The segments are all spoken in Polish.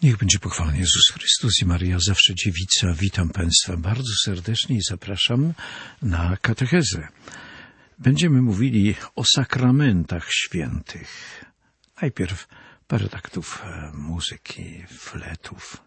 Niech będzie pochwalony Jezus Chrystus i Maria zawsze dziewica. Witam Państwa bardzo serdecznie i zapraszam na katechezę. Będziemy mówili o sakramentach świętych. Najpierw parę taktów muzyki, fletów.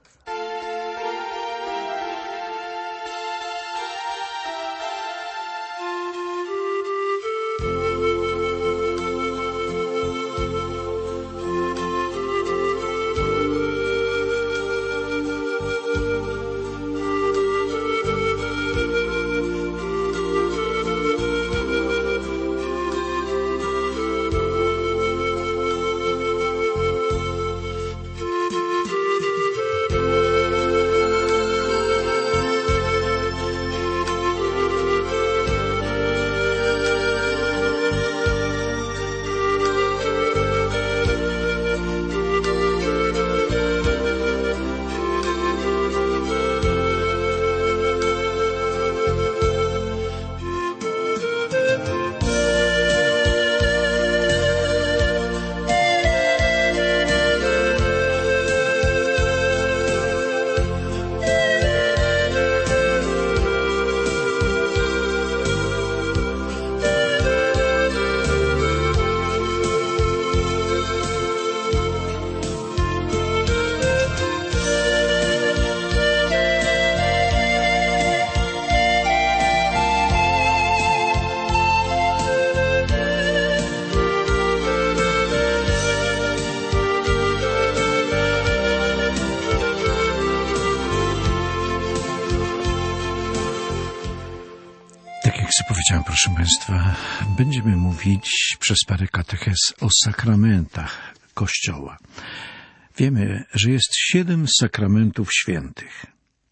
Jak powiedziałem, proszę Państwa, będziemy mówić przez parę katechez o sakramentach Kościoła. Wiemy, że jest 7 sakramentów świętych.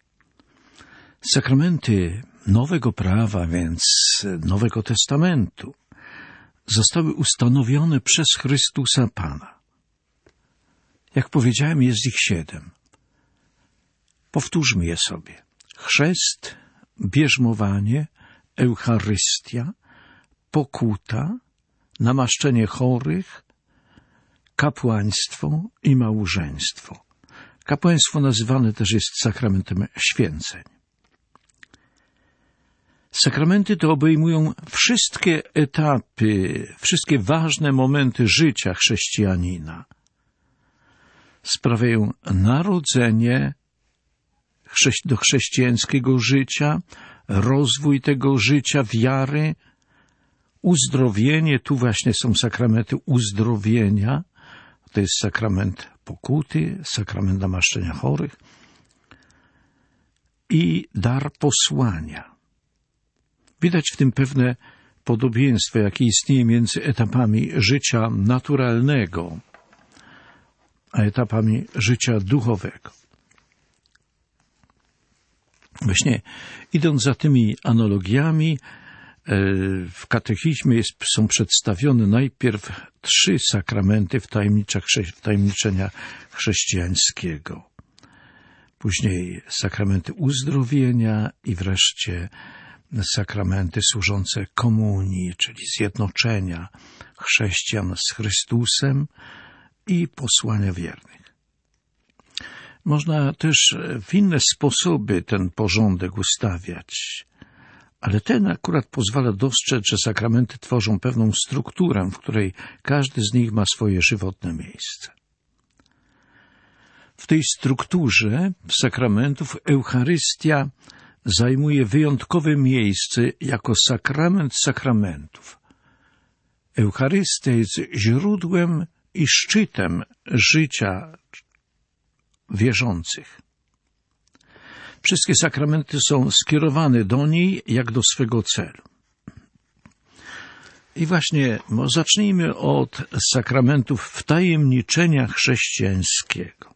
Sakramenty Nowego Prawa, więc Nowego Testamentu, zostały ustanowione przez Chrystusa Pana. Jak powiedziałem, jest ich 7. Powtórzmy je sobie. Chrzest, bierzmowanie, Eucharystia, pokuta, namaszczenie chorych, kapłaństwo i małżeństwo. Kapłaństwo nazywane też jest sakramentem święceń. Sakramenty te obejmują wszystkie etapy, wszystkie ważne momenty życia chrześcijanina. Sprawiają narodzenie do chrześcijańskiego życia, rozwój tego życia, wiary, uzdrowienie. Tu właśnie są sakramenty uzdrowienia. To jest sakrament pokuty, sakrament namaszczenia chorych i dar posłania. Widać w tym pewne podobieństwo, jakie istnieje między etapami życia naturalnego a etapami życia duchowego. Właśnie idąc za tymi analogiami, w katechizmie są przedstawione najpierw 3 sakramenty wtajemniczenia chrześcijańskiego. Później sakramenty uzdrowienia i wreszcie sakramenty służące komunii, czyli zjednoczenia chrześcijan z Chrystusem i posłania wiernych. Można też w inne sposoby ten porządek ustawiać, ale ten akurat pozwala dostrzec, że sakramenty tworzą pewną strukturę, w której każdy z nich ma swoje żywotne miejsce. W tej strukturze sakramentów Eucharystia zajmuje wyjątkowe miejsce jako sakrament sakramentów. Eucharystia jest źródłem i szczytem życia wierzących. Wszystkie sakramenty są skierowane do niej jak do swego celu. I właśnie zacznijmy od sakramentów wtajemniczenia chrześcijańskiego.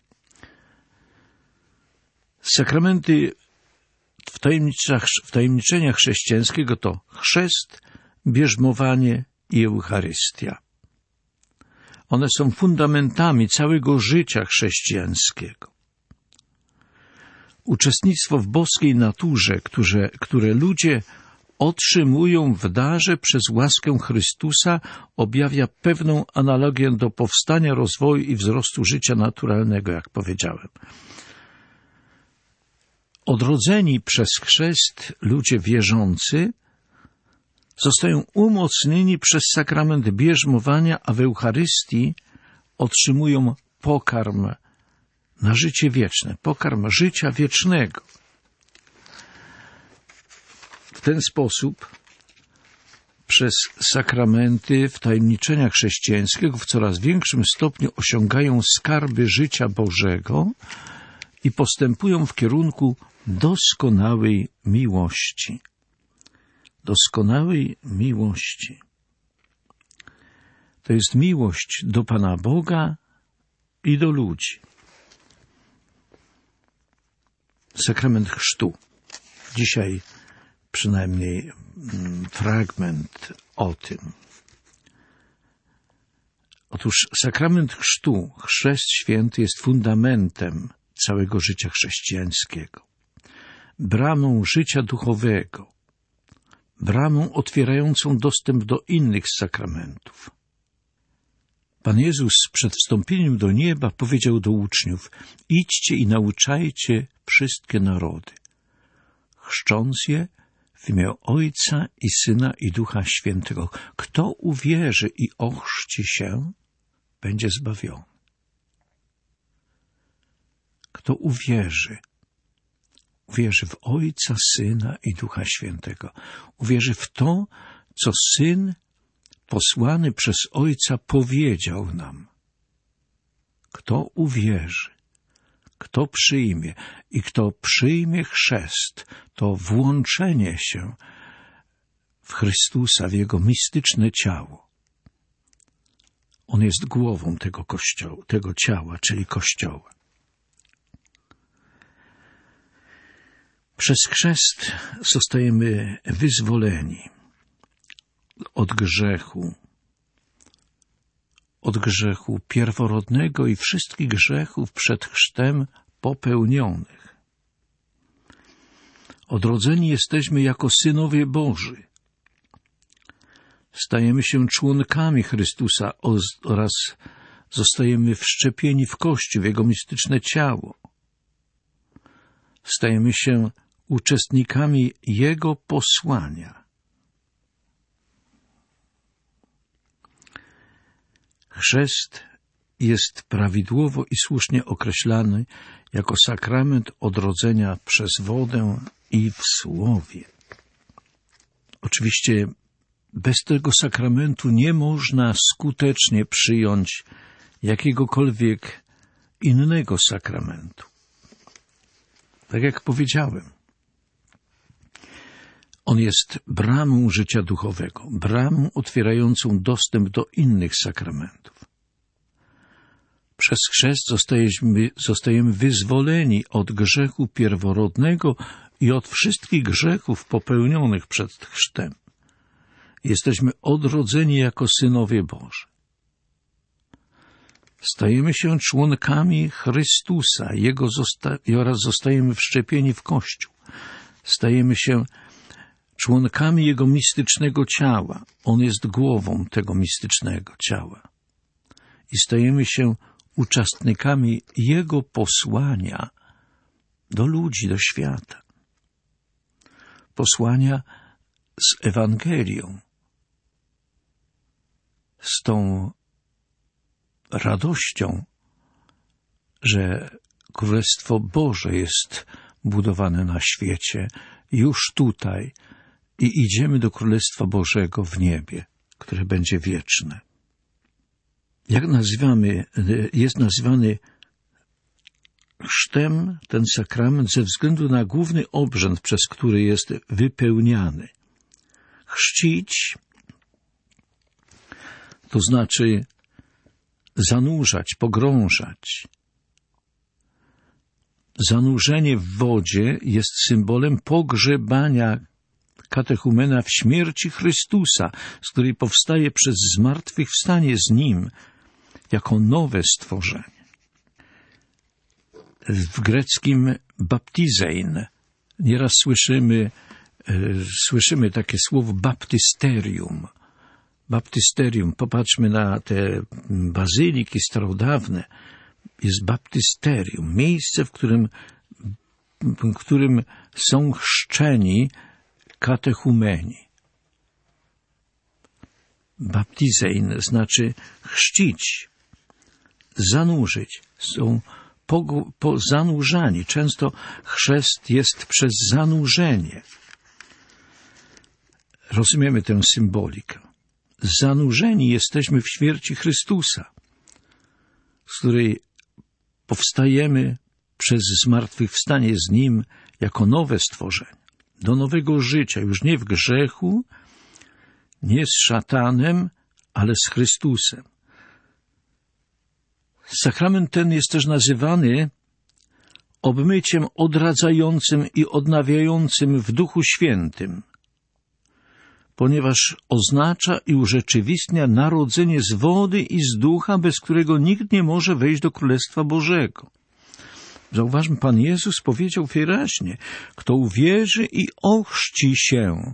Sakramenty wtajemniczenia chrześcijańskiego to chrzest, bierzmowanie i Eucharystia. One są fundamentami całego życia chrześcijańskiego. Uczestnictwo w boskiej naturze, które ludzie otrzymują w darze przez łaskę Chrystusa, objawia pewną analogię do powstania, rozwoju i wzrostu życia naturalnego, jak powiedziałem. Odrodzeni przez chrzest ludzie wierzący zostają umocnieni przez sakrament bierzmowania, a w Eucharystii otrzymują pokarm na życie wieczne, pokarm życia wiecznego. W ten sposób przez sakramenty wtajemniczenia chrześcijańskiego w coraz większym stopniu osiągają skarby życia Bożego i postępują w kierunku doskonałej miłości. Doskonałej miłości. To jest miłość do Pana Boga i do ludzi. Sakrament chrztu. Dzisiaj przynajmniej fragment o tym. Otóż sakrament chrztu, chrzest święty, jest fundamentem całego życia chrześcijańskiego. Bramą życia duchowego. Bramą otwierającą dostęp do innych sakramentów. Pan Jezus przed wstąpieniem do nieba powiedział do uczniów: idźcie i nauczajcie wszystkie narody, chrzcząc je w imię Ojca i Syna i Ducha Świętego. Kto uwierzy i ochrzci się, będzie zbawiony. Kto uwierzy w Ojca, Syna i Ducha Świętego. Uwierzy w to, co Syn posłany przez Ojca powiedział nam. Kto uwierzy, kto przyjmie i kto przyjmie chrzest, to włączenie się w Chrystusa, w Jego mistyczne ciało. On jest głową tego Kościoła, tego ciała, czyli Kościoła. Przez chrzest zostajemy wyzwoleni od grzechu pierworodnego i wszystkich grzechów przed chrztem popełnionych. Odrodzeni jesteśmy jako synowie Boży. Stajemy się członkami Chrystusa oraz zostajemy wszczepieni w Kościół, w Jego mistyczne ciało. Stajemy się uczestnikami Jego posłania. Chrzest jest prawidłowo i słusznie określany jako sakrament odrodzenia przez wodę i w słowie. Oczywiście bez tego sakramentu nie można skutecznie przyjąć jakiegokolwiek innego sakramentu. Tak jak powiedziałem, on jest bramą życia duchowego, bramą otwierającą dostęp do innych sakramentów. Przez chrzest zostajemy wyzwoleni od grzechu pierworodnego i od wszystkich grzechów popełnionych przed chrztem. Jesteśmy odrodzeni jako synowie Boży. Stajemy się członkami Chrystusa oraz zostajemy wszczepieni w Kościół. Stajemy się członkami Jego mistycznego ciała. On jest głową tego mistycznego ciała. I stajemy się uczestnikami Jego posłania do ludzi, do świata. Posłania z Ewangelią. Z tą radością, że Królestwo Boże jest budowane na świecie, już tutaj, i idziemy do Królestwa Bożego w niebie, które będzie wieczne. Jest nazywany chrztem ten sakrament ze względu na główny obrzęd, przez który jest wypełniany. Chrzcić to znaczy zanurzać, pogrążać. Zanurzenie w wodzie jest symbolem pogrzebania katechumena w śmierci Chrystusa, z której powstaje przez zmartwychwstanie z Nim jako nowe stworzenie. W greckim baptizein nieraz słyszymy słyszymy takie słowo baptysterium. Baptysterium, popatrzmy na te bazyliki starodawne. Jest baptysterium, miejsce, w którym są chrzczeni katechumeni. Baptizein znaczy chrzcić, zanurzyć. Są zanurzani. Często chrzest jest przez zanurzenie. Rozumiemy tę symbolikę. Zanurzeni jesteśmy w śmierci Chrystusa, z której powstajemy przez zmartwychwstanie z Nim jako nowe stworzenie, do nowego życia, już nie w grzechu, nie z szatanem, ale z Chrystusem. Sakrament ten jest też nazywany obmyciem odradzającym i odnawiającym w Duchu Świętym, ponieważ oznacza i urzeczywistnia narodzenie z wody i z ducha, bez którego nikt nie może wejść do Królestwa Bożego. Zauważmy, Pan Jezus powiedział wyraźnie, kto uwierzy i ochrzci się,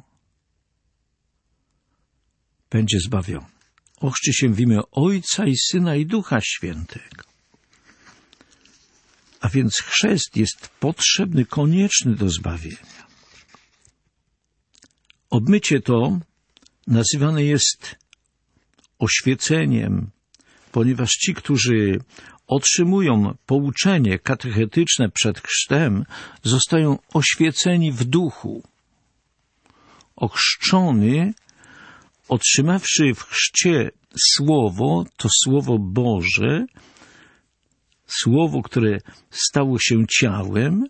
będzie zbawiony. Ochrzci się w imię Ojca i Syna i Ducha Świętego. A więc chrzest jest potrzebny, konieczny do zbawienia. Obmycie to nazywane jest oświeceniem, ponieważ ci, którzy otrzymują pouczenie katechetyczne przed chrztem, zostają oświeceni w duchu. Ochrzczony, otrzymawszy w chrzcie Słowo, to Słowo Boże, Słowo, które stało się ciałem,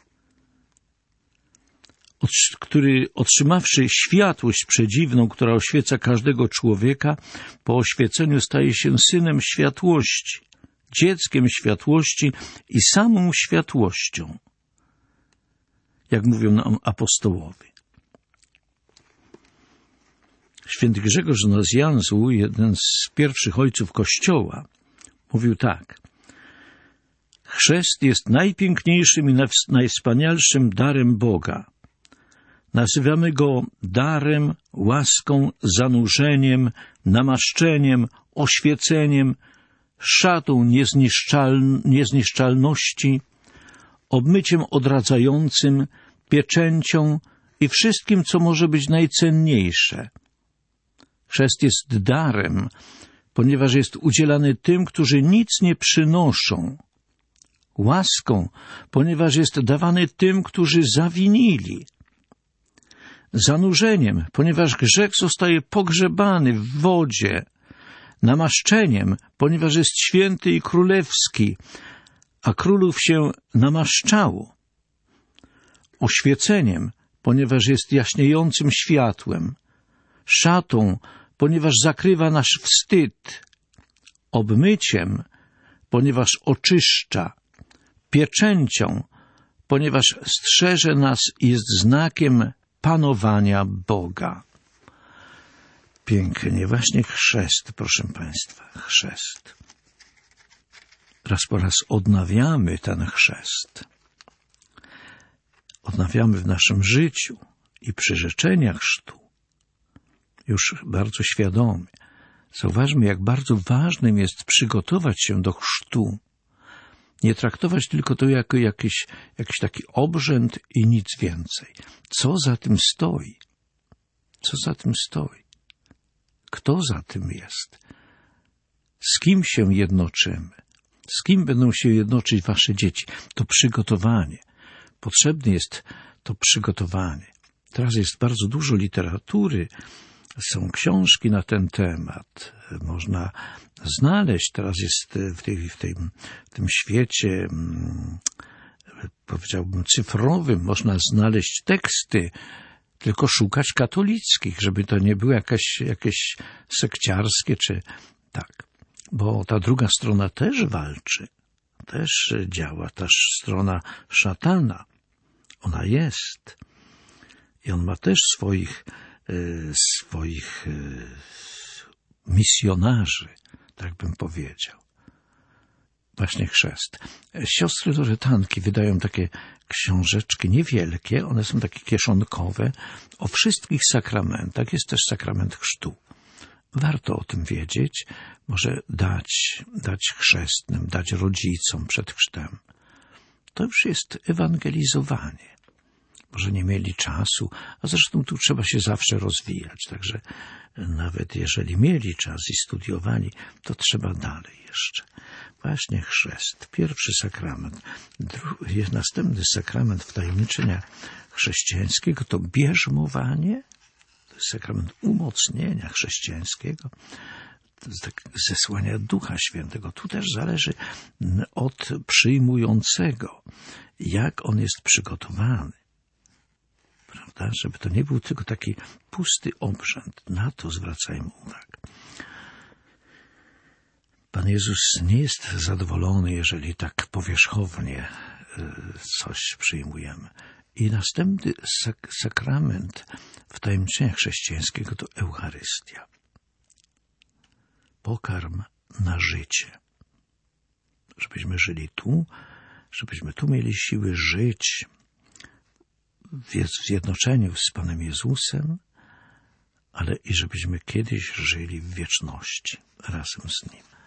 który otrzymawszy światłość przedziwną, która oświeca każdego człowieka, po oświeceniu staje się synem światłości, dzieckiem światłości i samą światłością, jak mówią nam apostołowie. Święty Grzegorz z Nazjanzu, jeden z pierwszych ojców Kościoła, mówił tak: chrzest jest najpiękniejszym i najwspanialszym darem Boga. Nazywamy go darem, łaską, zanurzeniem, namaszczeniem, oświeceniem, szatą niezniszczalności, obmyciem odradzającym, pieczęcią i wszystkim, co może być najcenniejsze. Chrzest jest darem, ponieważ jest udzielany tym, którzy nic nie przynoszą. Łaską, ponieważ jest dawany tym, którzy zawinili. Zanurzeniem, ponieważ grzech zostaje pogrzebany w wodzie. Namaszczeniem, ponieważ jest święty i królewski, a królów się namaszczało. Oświeceniem, ponieważ jest jaśniejącym światłem. Szatą, ponieważ zakrywa nasz wstyd. Obmyciem, ponieważ oczyszcza. Pieczęcią, ponieważ strzeże nas i jest znakiem panowania Boga. Pięknie, właśnie chrzest, proszę Państwa, chrzest. Raz po raz odnawiamy ten chrzest. Odnawiamy w naszym życiu i przyrzeczenia chrztu. Już bardzo świadomie. Zauważmy, jak bardzo ważnym jest przygotować się do chrztu. Nie traktować tylko to jako jakiś taki obrzęd i nic więcej. Co za tym stoi? Co za tym stoi? Kto za tym jest? Z kim się jednoczymy? Z kim będą się jednoczyć wasze dzieci? To przygotowanie. Potrzebne jest to przygotowanie. Teraz jest bardzo dużo literatury, są książki na ten temat. Można znaleźć, teraz jest w tym świecie, powiedziałbym, cyfrowym, można znaleźć teksty, tylko szukać katolickich, żeby to nie były jakieś sekciarskie, czy tak. Bo ta druga strona też walczy, też działa, ta strona szatana. Ona jest. I on ma też swoich misjonarzy, tak bym powiedział. Właśnie chrzest. Siostry loretanki wydają takie książeczki niewielkie, one są takie kieszonkowe, o wszystkich sakramentach. Jest też sakrament chrztu. Warto o tym wiedzieć, może dać chrzestnym, dać rodzicom przed chrztem. To już jest ewangelizowanie. Może nie mieli czasu, a zresztą tu trzeba się zawsze rozwijać, także nawet jeżeli mieli czas i studiowali, to trzeba dalej jeszcze. Właśnie chrzest, pierwszy sakrament. Następny sakrament wtajemniczenia chrześcijańskiego to bierzmowanie, to jest sakrament umocnienia chrześcijańskiego, zesłania Ducha Świętego. Tu też zależy od przyjmującego, jak on jest przygotowany. Prawda? Żeby to nie był tylko taki pusty obrzęd. Na to zwracajmy uwagę. Pan Jezus nie jest zadowolony, jeżeli tak powierzchownie coś przyjmujemy. I następny sakrament wtajemniczenia chrześcijańskiego to Eucharystia. Pokarm na życie. Żebyśmy żyli tu, żebyśmy tu mieli siły żyć w zjednoczeniu z Panem Jezusem, ale i żebyśmy kiedyś żyli w wieczności razem z Nim.